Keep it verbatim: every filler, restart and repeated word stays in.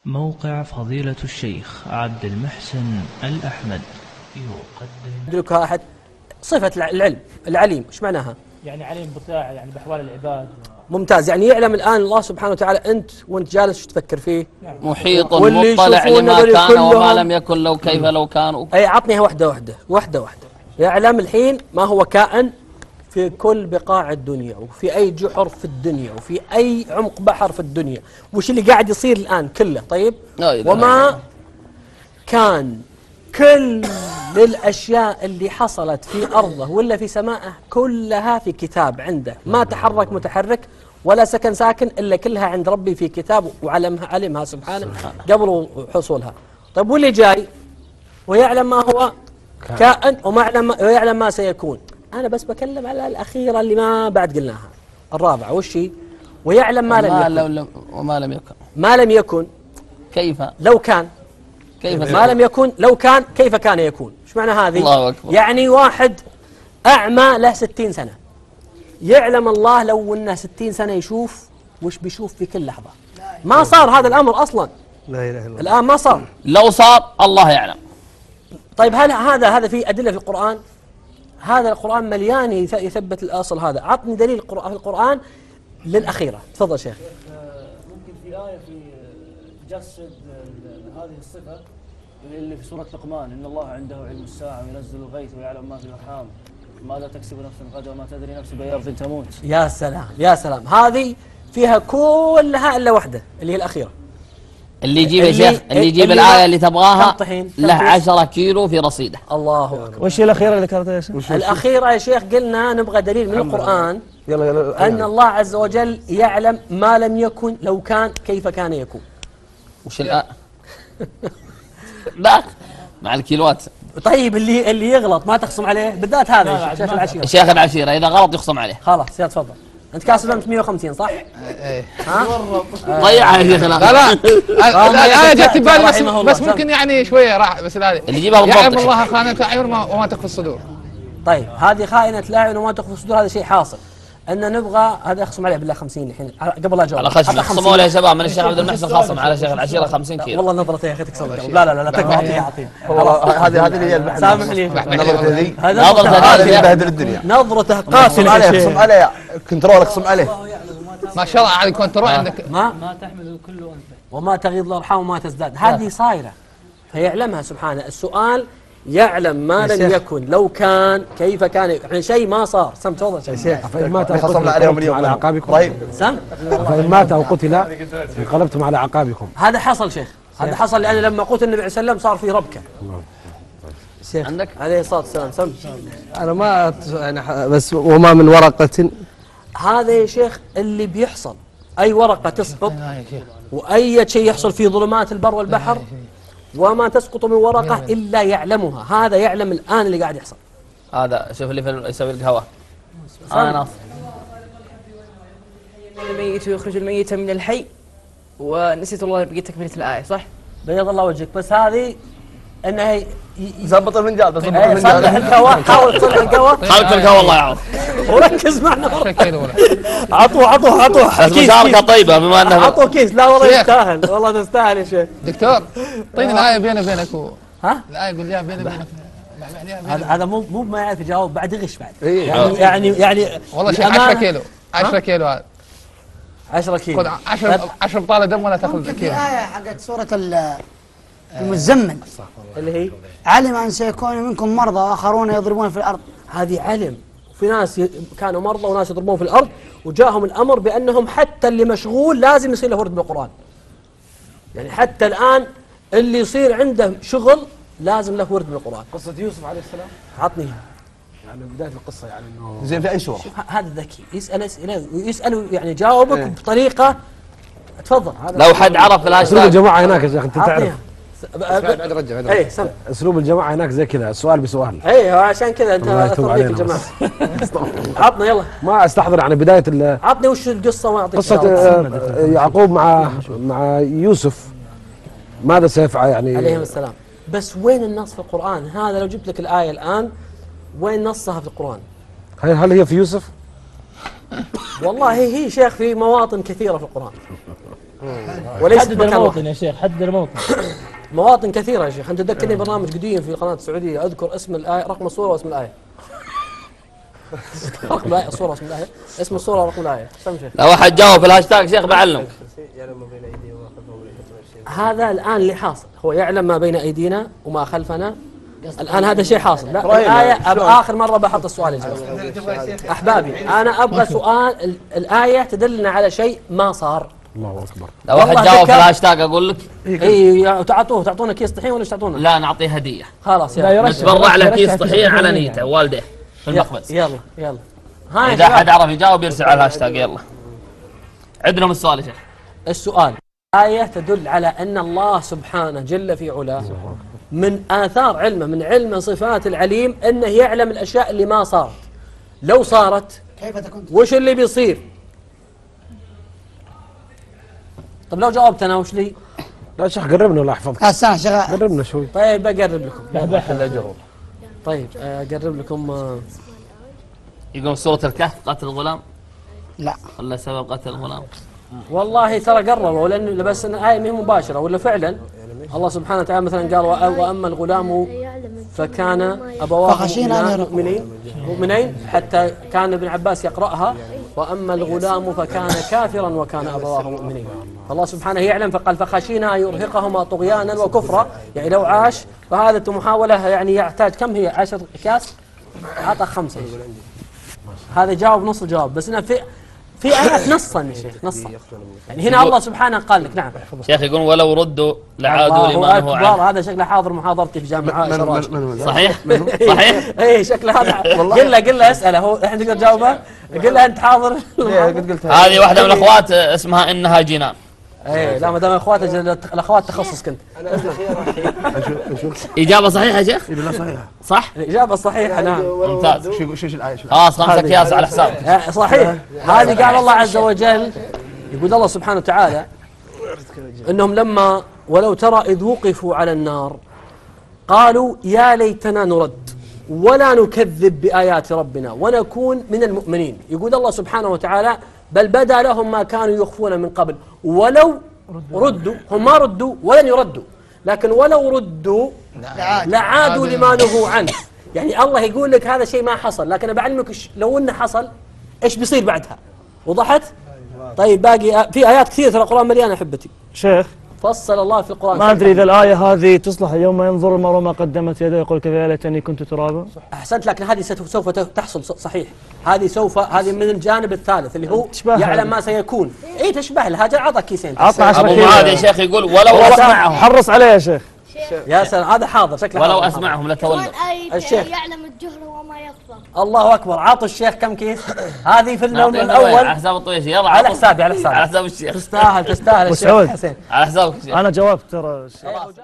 موقع فضيلة الشيخ عبد المحسن الأحمد يقدم لك أحد صفة العلم العليم، ايش معناها؟ يعني عليم بطاعة، يعني بأحوال العباد. ممتاز، يعني يعلم الآن الله سبحانه وتعالى أنت وأنت جالس شو تفكر فيه؟ محيط مطلع لما كان وما لم يكن لو كيف لو كانوا. أي عطنيها واحدة واحدة واحدة واحدة. يعلم الحين ما هو كائن في كل بقاع الدنيا، وفي أي جحر في الدنيا، وفي أي عمق بحر في الدنيا، وش اللي قاعد يصير الآن كله. طيب، وما كان كل الأشياء اللي حصلت في أرضه ولا في سمائه كلها في كتاب عنده، ما تحرك متحرك ولا سكن ساكن إلا كلها عند ربي في كتاب، وعلمها علمها سبحانه قبل حصولها. طيب واللي جاي ويعلم ما هو كائن ويعلم ما سيكون. أنا بس بكلم على الأخيرة اللي ما بعد قلناها، الرابعة وش هي؟ ويعلم ما لم يكن وما لم يكن ما لم يكن كيف لو كان كيف ما لم يكن لو كان كيف كان يكون. ايش معنى هذه؟ الله أكبر. يعني واحد أعمى له ستين سنة، يعلم الله لو انه ستين سنة يشوف وش بيشوف في كل لحظة. ما صار هذا الأمر أصلا، لا إله إلا الله. الآن ما صار. لو صار الله يعلم. طيب هل هذا هذا في أدلة في القرآن؟ هذا القرآن مليان يثبت الأصل هذا. عطني دليل في القرآن للأخيرة. تفضل شيخ. ممكن في آية في تجسد هذه الصفة اللي في سورة لقمان، إن الله عنده علم الساعة وينزل الغيث ويعلم ما في الأرحام ماذا تكسب نفس غدا وما تدري نفس بأي أرض تموت. يا سلام يا سلام، هذه فيها كلها إلا واحدة اللي هي الأخيرة. اللي يجيب يا شيخ، اللي يجيب الآية اللي تبغاها له عشرة كيلو في رصيده. الله أكبر. وش هي الأخيرة اللي ذكرتها يا شيخ؟ الأخيرة يا شيخ قلنا نبغى دليل من القرآن يلا يلا أن الله عز وجل يعلم ما لم يكن لو كان كيف كان يكون. وش الآية؟ لا مع الكيلوات. طيب اللي اللي يغلط ما تخصم عليه بالذات هذا شيخ العشيرة. شيخ العشيرة إذا غلط يخصم عليه. خلاص يا تفضل. أنت كاسب أنت مئة وخمسين صح؟ ايه ها؟ ضيعها يا شيخ. لا لا الآية جت في بالي بس, بس ممكن يعني شوية راح بس هذه اللي يجيبها بالضبط. يعلم الله خائنة أعين وما تخفي الصدور. طيب هذه خائنة الأعين وما تخفي الصدور، هذا شيء حاصل. أن نبغى هذا أخصم عليه بالله خمسين الحين قبل لا أجاوب. على خشمه خصموا له يا شباب من الشيخ عبد المحسن خاصم على شيخ العشيرة خمسين كيلو. والله نظرته يا أخي تكسر القلب. لا لا لا لا تكفى أعطيه أعطيه. هذه هذه اللي هي البحث. سامحني نظرته ذي نظرته هذه اللي بهدل الدنيا. نظرته قاتلة. اخصم عليه كنترول اخصم عليه. ما شاء الله على كنترول عندك. ما ما تحمل كل أنثى وما تغيض الأرحام وما تزداد، هذه صايرة فيعلمها سبحانه. السؤال يعلم ما لم يكن لو كان كيف كان، يعني شيء ما صار. سم تفضل يا شيخ. فإن مات أو خصمنا قتل عليهم اليوم على عقابكم. طيب سم فإن مات أو قتل انقلبتم على عقابكم. هذا حصل شيخ، هذا حصل لأن لما قتل النبي عليه السلام صار في ربكة. شيخ عندك عليه الصلاة والسلام. سم أنا ما يعني بس وما من ورقة. هذا يا شيخ اللي بيحصل، أي ورقة تسقط وأي شيء يحصل في ظلمات البر والبحر وما تسقط من ورقة إلا يعلمها. هذا يعلم الآن اللي قاعد يحصل. هذا شوف اللي في يسوي القهوة. أنا ناصر. الميت ويخرج الميت من الحي. ونسيت والله بقيت تكملة الآية صح؟ بيض الله وجهك. بس هذه انها زبط الفنجان بس صلح القهوة. حاول تصلح القهوة. حاول القهوة الله يعوض. وركز معنا. عطوه عطوه عطوه بس مشاركة طيبة بما أنه عطوه كيس. لا والله يستاهل، والله تستاهل يا شيخ. دكتور طيب الآية بيني وبينك. ها؟ الآية قول لي بيني وبينك. هذا هذا مو مو ما يعرف يجاوب بعد يغش بعد. يعني يعني يعني والله شيء عشرة كيلو عشرة كيلو هذا. عشرة كيلو. خذ عشرة عشرة بطالة دم ولا تاخذ كيلو. في آية حقت سورة المزمل اللي هي علم أن سيكون منكم مرضى وآخرون يضربون في الأرض. هذه علم. في ناس كانوا مرضى وناس يضربون في الأرض وجاءهم الأمر بأنهم حتى اللي مشغول لازم يصير له ورد بالقرآن. يعني حتى الآن اللي يصير عنده شغل لازم له ورد بالقرآن. قصة يوسف عليه السلام عطني يعني بداية القصة يعني إنه زين في أي سورة؟ هذا ذكي يسأل أسئلة ويسأل يعني جاوبك إيه. بطريقة. تفضل. لو حد عرف أسلوب الهاشتاج. الجماعة هناك يا شيخ أنت تعرف. اي سم أسلوب الجماعة هناك زي كذا، السؤال بسؤال. اي عشان كذا أنت أثر في الجماعة. عطنا يلا. ما استحضر يعني بداية عطني وش القصة وأعطيك قصة يعقوب مع مع يوسف ماذا سيفعل يعني عليهم السلام. بس وين النص في القرآن؟ هذا لو جبت لك الآية الآن وين نصها في القرآن؟ هل هي في يوسف؟ والله هي شيخ في مواطن كثيرة في القرآن. وليست حدد مكان الموطن واحد. يا شيخ، حدد الموطن. مواطن كثيرة يا شيخ. أنت تذكرني برنامج قديم في القناة السعودية أذكر اسم الآية، رقم الصورة واسم الآية. رقم الآية، الصورة واسم الآية، اسم الصورة ورقم الآية. سم شيخ. لو واحد جاوب في الهاشتاج شيخ بعلمك. هذا الآن اللي حاصل، هو يعلم ما بين أيدينا وما خلفنا. الآن هذا شيء حاصل. لا الآية أب آخر مرة بحط السؤال الجواب. أحبابي أنا أبغى سؤال. ال- الآية تدلنا على شيء ما صار. الله اكبر. لو واحد جاوب في الهاشتاج اقول لك اي تعطوه تعطونا كيس طحين ولا ايش تعطونا؟ لا نعطيه هديه. خلاص يلا نتبرع له كيس طحين على نيته والديه في المخبز. يلا يلا. اذا حد عرف يجاوب يرسل على الهاشتاج. يلا عندنا من السؤال يا شيخ. السؤال آية تدل على أن الله سبحانه جل في علاه من آثار علمه، من علم صفات العليم، أنه يعلم الأشياء اللي ما صارت. لو صارت كيف تكون؟ وش اللي بيصير؟ طب لو جاوبت أنا وش لي؟ لا شيخ قربنا ولا احفظك. هسه شغال. قربنا شوي. طيب بقرب لكم. بحبحها لا طيب أقرب لكم. آه يقول سورة الكهف قتل الغلام. لا ولا سبب قتل الغلام؟ والله ترى قربوا، لأن بس إن آية ما هي مباشرة ولا فعلا. الله سبحانه وتعالى مثلا قال وأ- وأما الغلام فكان أبواه فخشينا أن مؤمنان- يرقوا. مؤمنين مؤمنين حتى كان ابن عباس يقرأها وأما الغلام فكان كافرا وكان أبواه مؤمنين. الله سبحانه يعلم فقال فخشينا أن يرهقهما طغيانا وكفرا. يعني لو عاش فهذا محاولة يعني يحتاج كم هي عشر أكياس؟ أعطى خمسة. هذا جاوب نص الجواب بس إنه في في آيات نصا يا شيخ نصا. يعني هنا الله سبحانه قال لك نعم. شيخ يقول ولو ردوا لعادوا الله لما نهوا عنه. أكبر. هذا شكله حاضر محاضرتي في جامعة شراج. صحيح؟ صحيح؟ اي شكله هذا. قل له قل له اساله هو احنا تقدر تجاوبه. قل له انت حاضر. هذه واحدة من الاخوات اسمها انها جنان. اي لا ما دام اخواتك الاخوات تخصص كنت. اجابة صحيحة يا شيخ؟ لا صحيح. صح؟ الاجابه الصحيحه نعم. ممتاز. شو شو الايه؟ خلاص خمسة اكياس على حسابك. آه، صحيح. هذه قال الله عز وجل، يقول الله سبحانه وتعالى انهم لما ولو ترى اذ وقفوا على النار قالوا يا ليتنا نرد ولا نكذب بآيات ربنا ونكون من المؤمنين. يقول الله سبحانه وتعالى بل بدا لهم ما كانوا يخفون من قبل ولو ردوا. هم ما ردوا ولن يردوا، لكن ولو ردوا لعادوا لما نهوا عنه. يعني الله يقول لك هذا شيء ما حصل، لكن بعلمك لو انه حصل ايش بيصير بعدها. وضحت؟ طيب باقي في آيات كثير ترى القرآن مليان احبتي. شيخ فصل الله في القرآن. ما ادري اذا الايه هذه تصلح يوم ينظر المرء ما قدمت يديه يقول كيف يا ليتني كنت ترابا. احسنت، لكن هذه ست- سوف تحصل صحيح. هذه سوف هذه من الجانب الثالث اللي هو تشبه يعلم ما سيكون. اي تشبه له. هذا عطى كيسين. عطنا عشرة ابو كيلو. معاذ يا شيخ يقول ولو اسمعهم حرص عليه يا شيخ. يا سلام هذا حاضر شكله. ولو حاضر. اسمعهم لتولوا. الشيخ. يعلم الجهل وما يخفى. الله اكبر. عطوا الشيخ كم كيس؟ هذه في اللون نعطيه الاول على حساب الطويش. يلا على عطوا. حسابي على حسابي. على حساب الشيخ. تستاهل تستاهل الشيخ وسعود. حسين. على حسابك الشيخ. انا جاوبت ترى.